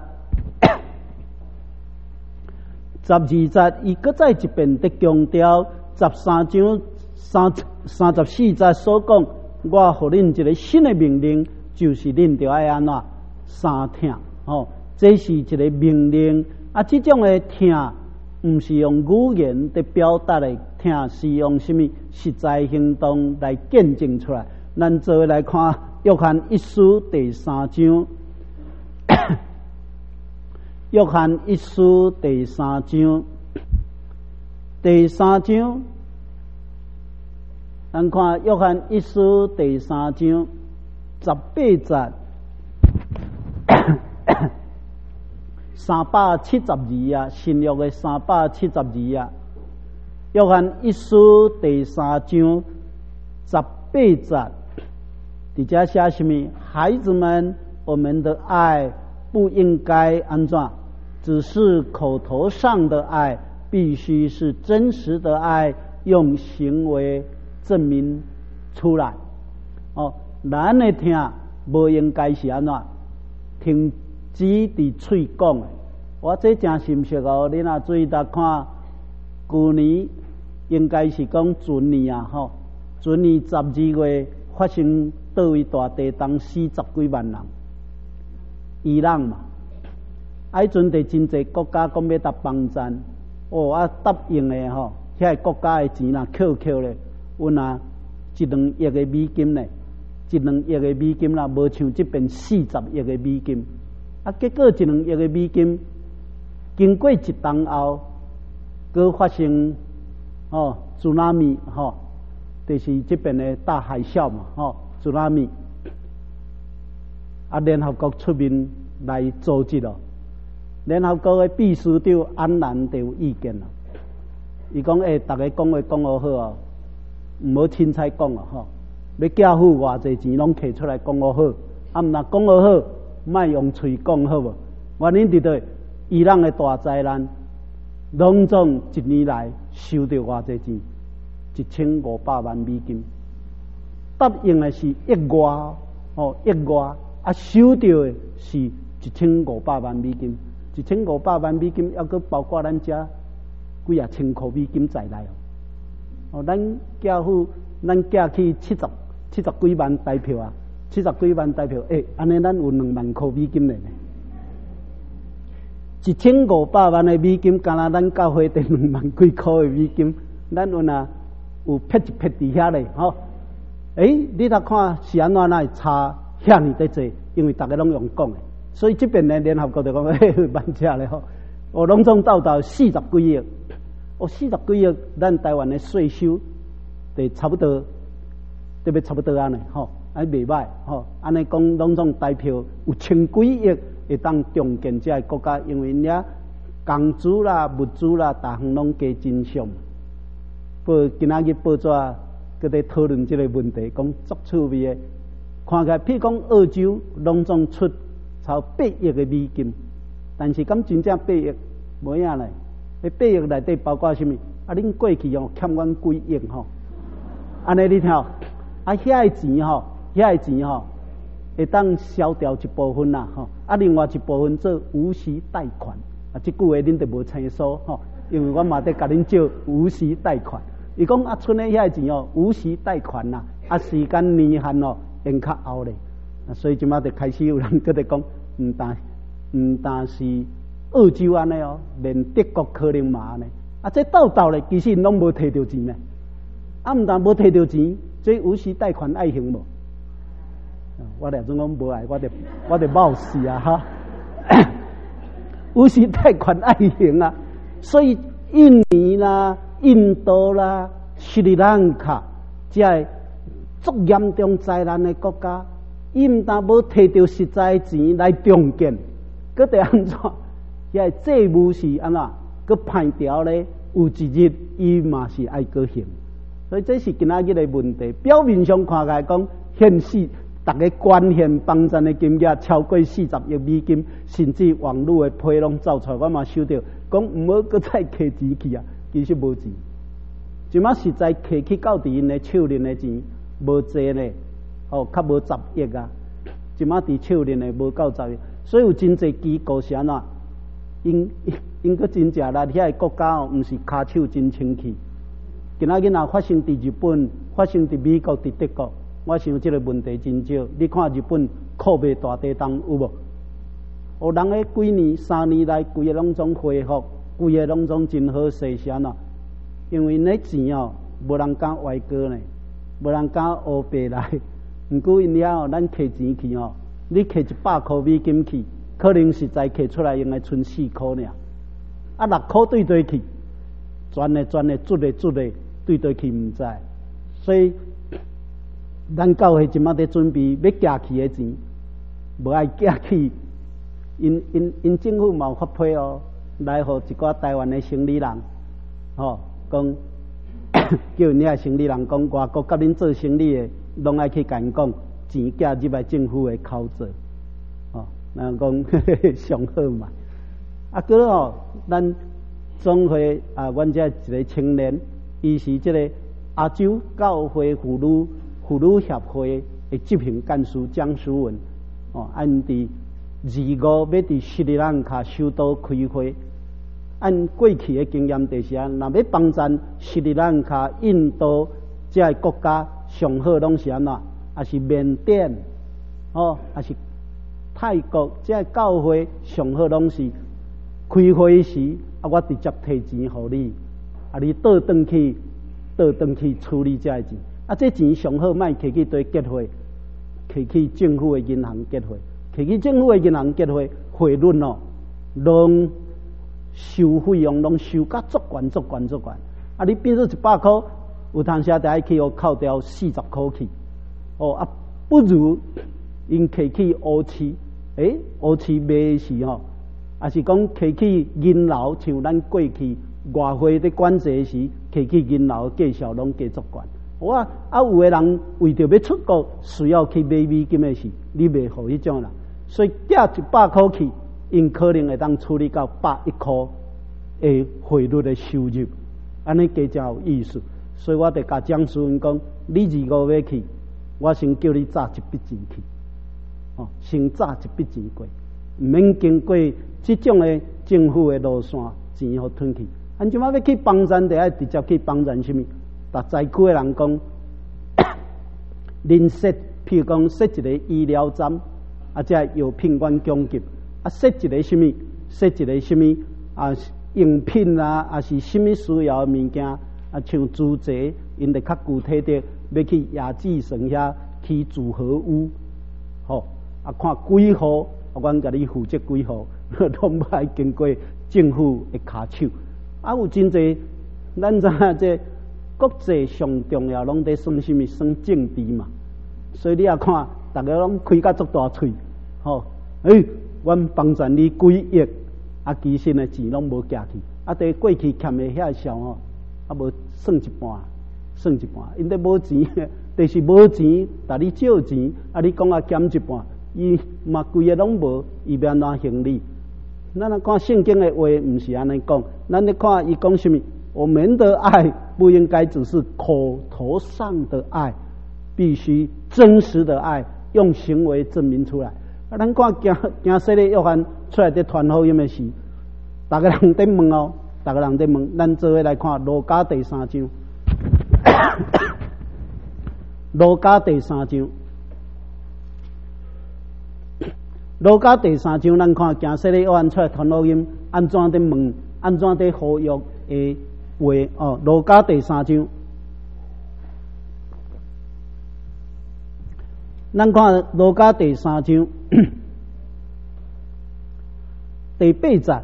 十二节伊搁再一遍的强调十三章三三十四节所讲，我互恁一个新的命令，就是恁着爱安怎三听哦，这是一个命令啊。这种的听。唔是用语言的表达的听，是用什么实在行动来见证出来。咱做来看约翰一书第三章，约翰一书第三章，第三章，咱看约翰一书第三章十八节。三百七十二啊，新约的三百七十二啊，约翰一书第三章十八节，底下写什么？孩子们，我们的爱不应该安怎？只是口头上的爱，必须是真实的爱，用行为证明出来。哦，咱的听不应该是安怎？听。只伫喙讲诶，我这真深刻哦！你若注意到看，旧年应该是讲前年啊，吼，前年十二月发生倒位大地震，死十几万人，伊朗嘛，啊，迄阵地真济国家讲要搭帮战，哦啊答应的吼，遐个国家的钱啦，扣扣咧，有若一两亿个美金咧，一两亿个美金啦，无像这边四十亿个美金，啊，结果一两亿个美金，经过一冬后，佮发生哦，祖拉米吼，就是这边的大海啸嘛，吼，祖拉米，啊，联合国出面来组织咯。联合国的秘书长安澜就有意见啦，伊讲诶，大家讲话讲好好哦，唔好凊彩讲啊吼，要缴付偌济钱拢摕出来讲好好，啊，毋若讲好好，莫用嘴讲好无？原因伫对伊朗的大灾难，拢总一年来收到偌济钱，一千五百万美金，答应的是亿外哦，亿外啊，收到的是一千五百万美金。一千五百万美金，还佫包括咱遮几啊千块美金在内哦。哦，咱缴付，咱寄去七十七十几万台票啊，七十几万台票，诶、欸，安尼咱有两万块美金嘞呢。一千五百万的美金，敢若咱教会得两万几块的美金，咱有哪有撇一撇伫遐咧？吼、哦，诶、欸，你来看是安怎来差遐尼得济？因为大家拢用讲的。所以这边呢，联合国就讲，嘿，万只咧吼，哦，拢总斗斗四十几亿，哦，四十几亿，咱台湾的税收，得差不多，特别差不多安尼吼，还袂歹吼，安尼讲拢总台票有千几亿会当重建这个国家，因为遐工资啦、物资啦，逐项拢加真上。报今仔日报纸搁在讨论这个问题，讲足趣味的，看起来譬如讲澳洲拢总出超八亿个美金，但是敢真正八亿无影咧？迄八亿内底包括什么？啊，恁过去哦欠阮几亿吼？安尼你听，啊，遐个钱吼，遐个钱吼，会当消掉一部分啦吼，啊，另外一部分做无息贷款，啊，即句话恁就无清楚吼，因为我嘛得甲恁借无息贷款。伊讲啊，剩的遐个钱哦，无息贷款啦，啊，时间年限哦，延较后咧。所以即马就开始有人搁在讲，唔但唔但是澳洲安尼哦，连德国可能嘛安尼，啊，这斗斗咧，其实拢无摕到钱咧，啊，唔但无摕到钱，这无息贷款爱行无？我俩总讲无爱，我得我得冒死啊哈！无息贷款爱行啊，所以印尼啦、印度啦、斯里兰卡这足严重灾难的国家。伊毋但无摕到实在钱来重建，佮得安怎？遐债务是安怎？佮歹调咧，有一日伊嘛是爱搁行，所以这是今仔日的问题。表面上看起来讲，现实大家捐献帮助的金额超过四十亿美金，甚至网络的批拢走出来，我嘛收到，讲毋好搁再摕钱去啊，其实无钱，即马实在摕去到伫因的手里的钱无济咧。哦，较无十亿啊！即马伫手里的无够十亿，所以有真侪机构是安怎？因因个真正啦，遐个国家哦，毋是骹手真清气。今仔日若发生伫日本，发生伫美国、伫德国，我想即个问题真少。你看日本扩灭大地震有无？哦，人个几年、三年来，规个拢总恢复，规个拢总真好势是安怎？因为那钱哦，无人敢外国呢，无人敢乌白来。毋过因遐哦，咱摕钱去哦，你摕一百块美金去，可能实在摕出来用来剩四块尔，啊六块对对去，转咧转咧，做咧做咧，对对去毋知，所以咱教会即马在准备要寄去的钱，无爱寄去，因因因政府嘛有发批哦，来互一寡台湾的生理人，吼、哦、讲叫因遐生理人讲，外国甲恁做生理的。拢爱去甲因讲，钱寄入来政府的口做，哦，人讲上好嘛。啊，个哦，咱总会啊，阮遮一个青年，伊是即个亚洲教会妇女妇女协会的执行干事蒋淑文，哦，按伫二五要伫斯里兰卡首都开会， 按过去的经验，就是啊，若要帮咱实力咱卡印度这个国家上好拢是安怎？也是缅甸，哦，也是泰国这个教会上好拢是开会时啊，我直接提钱互你，啊，你倒转去倒转去处理这个钱，啊，这钱上好莫摕去对结汇，摕去政府的银行结汇，摕去政府的银行结汇，汇率哦，拢收费用拢收甲足悬足悬足悬，啊，你变做一百箍，有当时得去互扣掉四十箍去，哦啊，不如因摕去乌市，诶，乌市卖时吼，也是讲摕去银楼，像咱过去外汇伫管制时，摕去银楼价销拢加足悬。我啊，有个人为着要出国，需要去买美金的时，你袂互迄种人，所以寄一百箍去。因可能会当处理到百一箍的汇率的收入，安尼加真有意思。所以我得甲蒋思文讲，你二五要去，我先叫你炸一笔钱去，哦，先炸一笔钱过，唔免经过这种的政府的路线，钱互吞去。安怎么要去帮咱，得爱直接去帮咱什么？逐灾区的人讲，恁设，譬如讲设一个医疗站，啊，即药品管供给。啊，设一个什么？设一个什么？啊，用品啊，啊是什么需要的物件？啊，像租宅，因得较具体的要去亚纪城遐去组合屋，吼、哦，啊看几号，啊，阮甲你负责几号，拢爱经过政府的骹手。啊，有真济，咱知影这国际上重要，拢得算什么？算政治嘛。所以你也看，大家拢开甲足大喙，吼、哦，诶。阮帮助你几亿，啊，其实呢钱拢无寄去，啊，对过去欠的遐少哦，啊，无算一半，算一半，因得无钱，就是无钱，但你借钱，啊，你讲啊减一半，伊嘛规个拢无，伊要安怎行李？咱啊看圣经的话，毋是安尼讲，咱咧看伊讲什么？我们的爱不应该只是口头上的爱，必须真实的爱，用行为证明出来。啊，咱看行行说咧约翰出来伫传福音的时，逐个人伫问哦，逐个人伫问，咱做伙来看路加第三章，路加第三章，路加第三章，咱看行说咧约翰出来传福音，安怎伫问，安怎伫呼吁的话哦，路加第三章。咱看路加第三章第八节，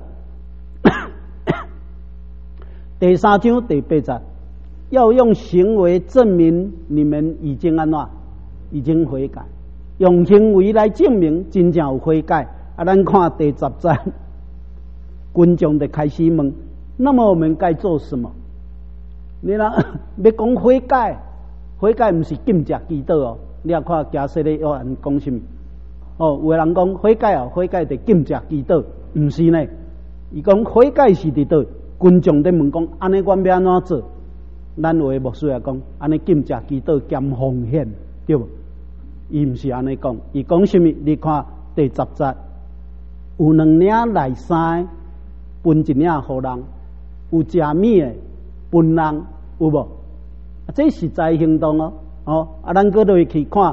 第三章第八节，要用行为证明你们已经安怎，已经悔改，用行为来证明真正有悔改。啊，咱看第十节，群众就开始问：那么我们该做什么？你若要讲悔改，悔改不是禁食祈祷哦。你也看假设咧，有人讲什么？哦，有个人讲悔改哦，悔改得禁食祈祷，唔是呢？伊讲悔改是伫倒，群众在问讲，安尼阮要安怎做？咱有个牧师也讲，安尼禁食祈祷兼奉献，对无？伊唔是安尼讲，伊讲什么？你看第十节，有两领内衫，分一领互人；有食米的分人，有无？这实在行动哦。哦，啊，咱搁落去看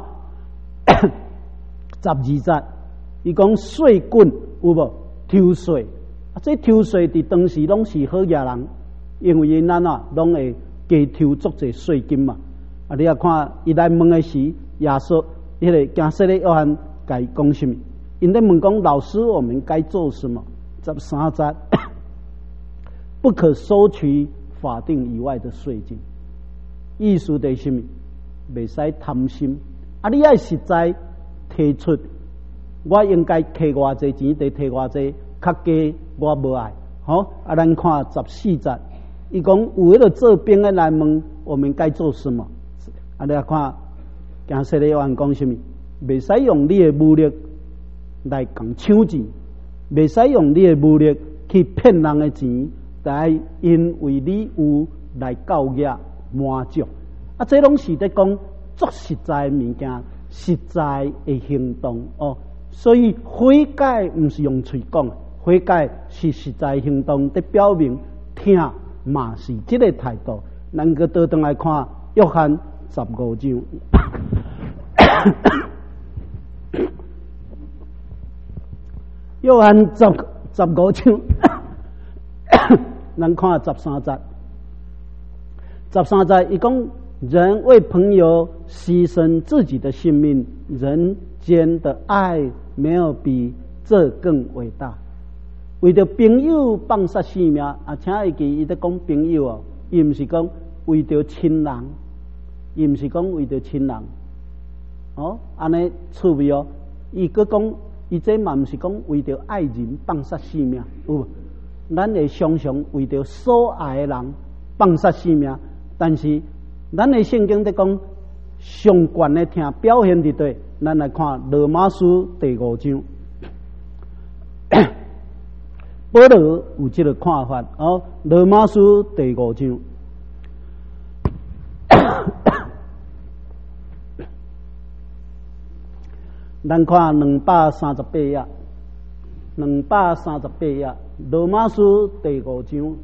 十二节，伊讲税棍有无？抽税，啊，这抽税伫当时拢是好野人，因为因咱啊拢会加抽足侪税金嘛。啊，你也看伊来问的时，耶稣迄个加说咧约翰甲伊讲什么？因咧问讲老师，我们该做什么？十三节，不可收取法定以外的税金，意思是什么？袂使贪心，啊！你爱实在提出，我应该摕偌济钱，得摕偌济，较加我无爱。好、哦，啊！咱看十四节，伊讲有迄个做兵的来问，我们该做什么？啊！你看，讲说咧，有人讲什么？袂使用你的武力来讲抢钱，袂使用你的武力去骗人的钱，来因为你有来教业满足。啊，这拢是在讲做实在的物件，实在的行动哦。所以悔改唔是用嘴讲， 悔改是实在行动的表明，听嘛是这个态度。咱个倒转来看约翰十五章，约翰十十五章，咱看十三节，十三节伊讲。人为朋友牺牲自己的性命，人间的爱没有比这更伟大。为着朋友放杀性命，啊，请会记伊在讲朋友哦，伊毋是讲为着亲人，伊毋是讲为着亲人，哦，安尼趣味哦。伊佫讲，伊这嘛毋是讲为着爱人放杀性命，有无？咱会常常为着所爱的人放杀性命，但是。咱的圣经在讲上悬的听表现伫对，咱来看罗马书第五章，保罗有这个看法哦。罗马书第五章，咱看两百三十八页，两百三十八页，罗马书第五章。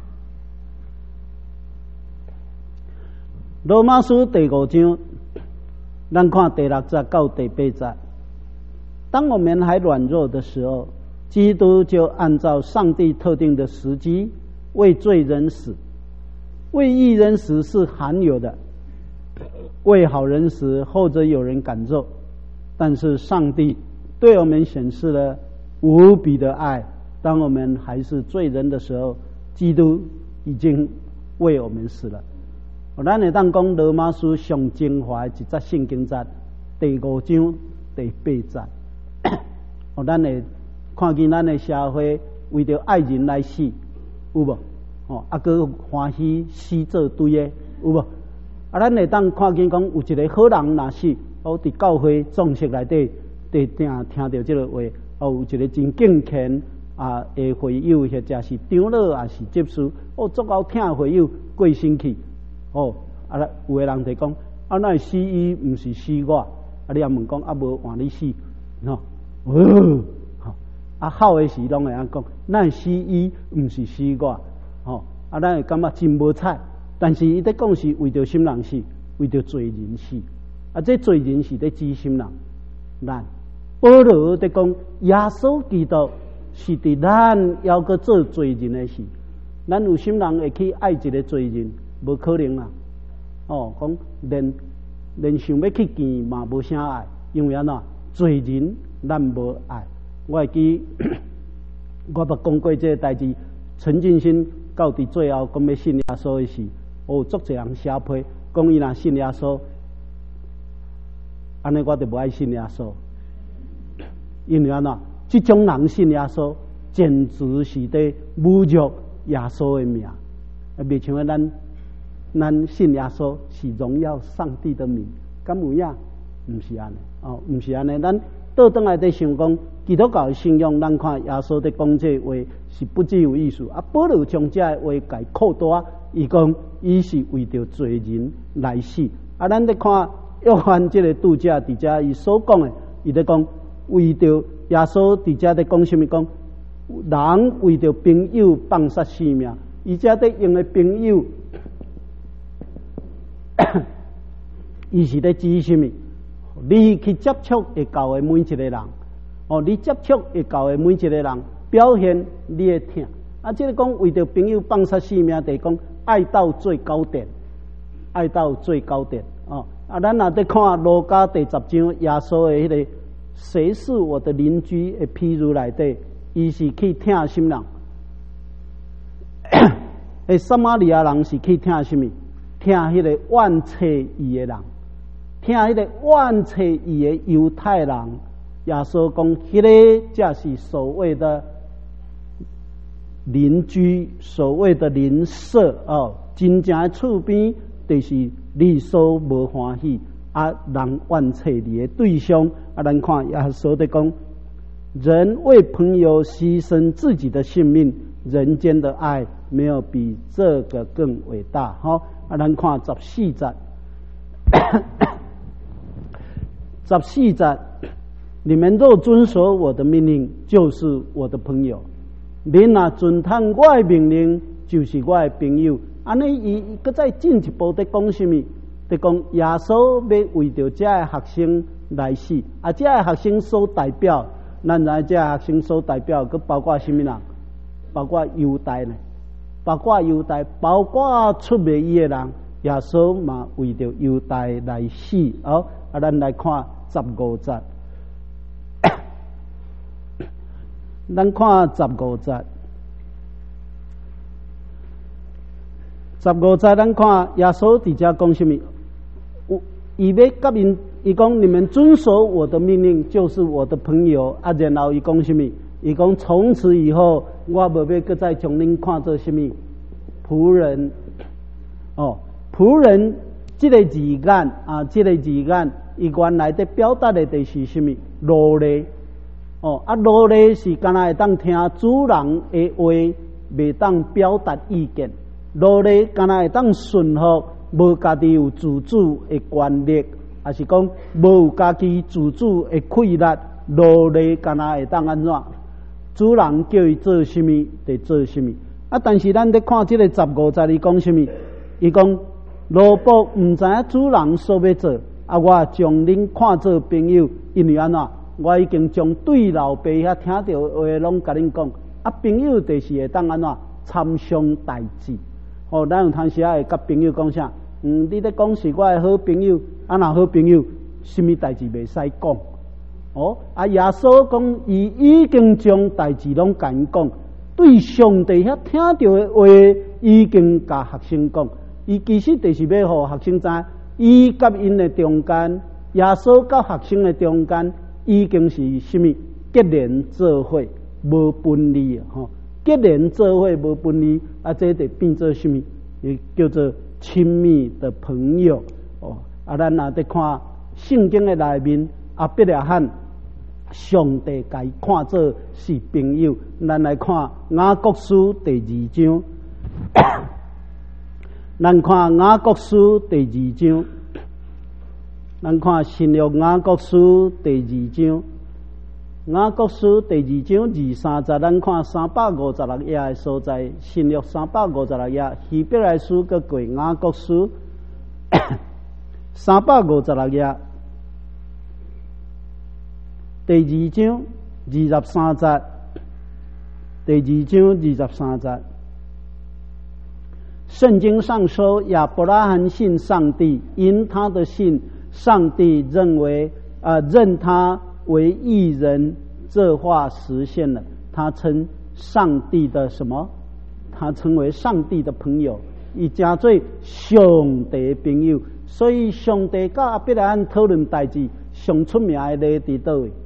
罗马书第五章，咱看第六节到第八节。当我们还软弱的时候，基督就按照上帝特定的时机为罪人死。为义人死是罕有的，为好人死后者有人敢做。但是上帝对我们显示了无比的爱，当我们还是罪人的时候，基督已经为我们死了。咱会当讲罗马书上精华的一节圣经节，第五章第八节。哦，咱会看见咱的社会为着爱人来死，有无？哦，啊，佮欢喜死做对的，有无？啊，咱会当看见讲有一个好人若死，哦，伫教会葬式内底，伫听听到这个话，哦，有一个真敬虔啊的会友，或者是长老，也是执事，哦，足够听会友过身去。哦，啊，有个人就讲，啊，那死伊毋是死我，啊，你也问讲，啊，无换你死，喏，哦，啊，好诶时拢会安讲，那死伊毋是死我，吼，啊，咱会感觉真无彩，但是伊在讲是为着什么人死，为着罪人死，啊，这罪人是在指什么人？咱保罗在讲，耶稣基督是伫咱要个做罪人诶事，咱有什么人会去爱一个罪人？无可能啊！哦，讲连连想要去见嘛无啥爱，因为安怎罪人咱无爱。我会记，我捌讲过这个代志。陈进新到伫最后讲要信耶稣的时，哦，足侪人写批讲伊若信耶稣，安尼我就无爱信耶稣。因为安怎这种人信耶稣，简直是在侮辱耶稣的名，啊，袂像个咱。咱信耶稣是荣耀上帝的名，敢有影？毋是安尼哦，毋是安尼。咱倒转来在想讲，基督教的信仰，咱看耶稣在讲这话是不只有意思。啊，保罗将这话改扩大，伊讲伊是为着罪人来死。啊，咱在看约翰这个读者伫遮伊所讲的，伊在讲为着耶稣伫遮在讲什么？讲人为着朋友放杀性命，伊遮在用的朋友。伊是咧指什么？你去接触会到的每一个人，哦，你接触会到的每一个人，表现你的听。啊，即个讲为着朋友放杀性命，就是讲爱到最高点，爱到最高点。哦，啊，咱若在看路加第十章耶稣的迄个“谁是我的邻居”的譬如内底，伊是去听什么人？诶，撒玛利亚人是去听什么？听迄个万切伊的人，听迄个万切伊的犹太人，耶稣讲，迄个才是所谓的邻居，所谓的邻舍哦，真正的厝边，就是你所无欢喜啊，人万切你的对象啊，咱看耶稣在讲，人为朋友牺牲自己的性命，人间的爱没有比这个更伟大。好。啊，咱看十四节，十四节，你们若遵守我的命令，就是我的朋友。 恁若遵从我的命令，就是我的朋友。安尼，伊搁再进一步在讲什么？在讲耶稣要为着这个学生来死，啊，这个学生所代表，咱知这个学生所代表，佮包括什么人？包括犹太呢？包括犹太，包括出卖伊的人，耶稣嘛为着犹太来死。好，啊，咱来看十五节，咱看十五节。十五节，咱看耶稣伫遮讲什么？伊要甲因，伊讲你们遵守我的命令，就是我的朋友。啊，然后伊讲什么？伊讲从此以后，我无要搁再将恁看做什么仆人。哦，仆人这个字眼啊，这个字眼，伊原来在表达的就是什么？奴隶。哦，啊，奴隶是干那会当听主人的话，袂当表达意见。奴隶干那会当顺服，无家己有自主的权利，还是讲无有家己自主的气力？奴隶干那会当安怎？主人叫伊做什么，就做什么。啊，但是咱在看这个十五节，伊讲什么？伊讲奴仆唔知影主人所要做，啊，我将恁看做朋友，因为安怎？我已经将对老爸遐听到的话拢甲恁讲，啊，朋友就是会当安怎参详代志。哦，咱有当时啊会甲朋友讲啥？嗯，你咧讲是我的好朋友，啊，若好朋友，什么代志袂使讲？哦，啊，耶稣讲，伊已经将代志拢甲因讲，对上帝遐听到的话，已经甲学生讲。伊其实就是要互学生知，伊甲因的中间，耶稣甲学生的中间，已经是什么结连做伙，无分离啊！吼，结连做伙无分离，啊，这就变做什么？也叫做亲密的朋友哦。啊，咱若在看圣经的内面，阿伯拉罕，上帝甲伊看做是朋友。咱来看雅各书第二章。咱看雅各书第二章，咱看新约雅各书第二章，雅各书第二章二三节，咱看三百五十六页的所在，新约三百五十六页，希伯来书佮过雅各书三百五十六页，第二章二十三节，第二章二十三节。圣经上说，亚伯拉罕信上帝，因他的信，上帝认为啊、呃，认他为义人，这话实现了。他称上帝的什么？他称为上帝的朋友，伊真做上帝的朋友。所以上帝甲阿伯拉罕讨论代志，上出名的例伫倒位？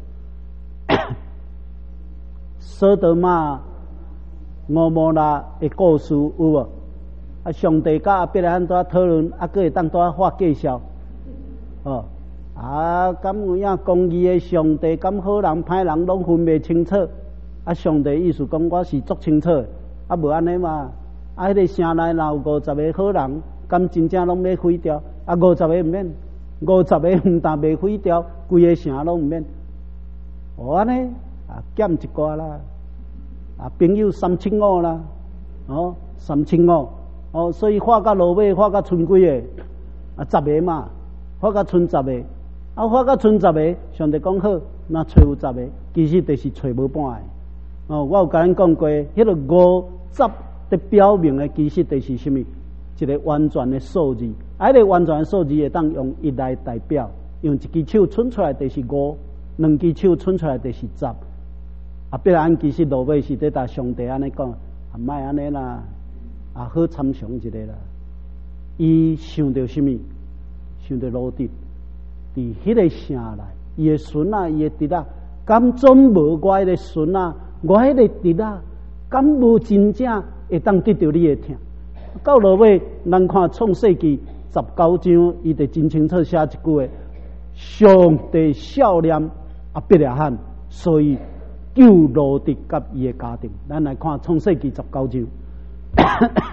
索多玛、蛾摩拉的故事有无？啊，上帝甲阿伯拉罕在讨论，啊，佫会当在发介绍，哦，啊，敢有影公义的上帝，敢好人歹人拢分袂清楚？啊，上帝意思讲我是足清楚的，啊，无安尼嘛？啊，迄个城内若有五十个好人，敢真正拢要毁掉？啊，五十个毋免，五十个毋但袂毁掉，规个城拢毋免。哦，安尼啊，减一寡啦，啊，朋友三千五啦，哦，三千五。哦，所以发到落尾，发到剩几个啊？十个嘛，发到剩十个，啊，发到剩十个，上帝讲好，那找有十个，其实就是找无半个。哦，我有甲恁讲过，迄个五十的表明的，其实就是什么？一个完全的数字，啊，迄个完全的数字会当用一来代表，用一只手伸出来就是五，两只手伸出来就是十。啊，必然其实落尾是在搭上帝安尼讲，啊，莫安尼啦。啊，好参详一个啦！伊想到什么？想到罗德，伫迄个城内，伊的孙啊，伊的侄啊，敢总无我迄个孙啊，我迄个侄啊，敢无真正会当得到你的听？到落尾，咱看创世纪十九章，伊就真清楚写一句话：上帝笑脸阿伯拉罕，所以救罗德甲伊的家庭。咱来看创世纪十九章。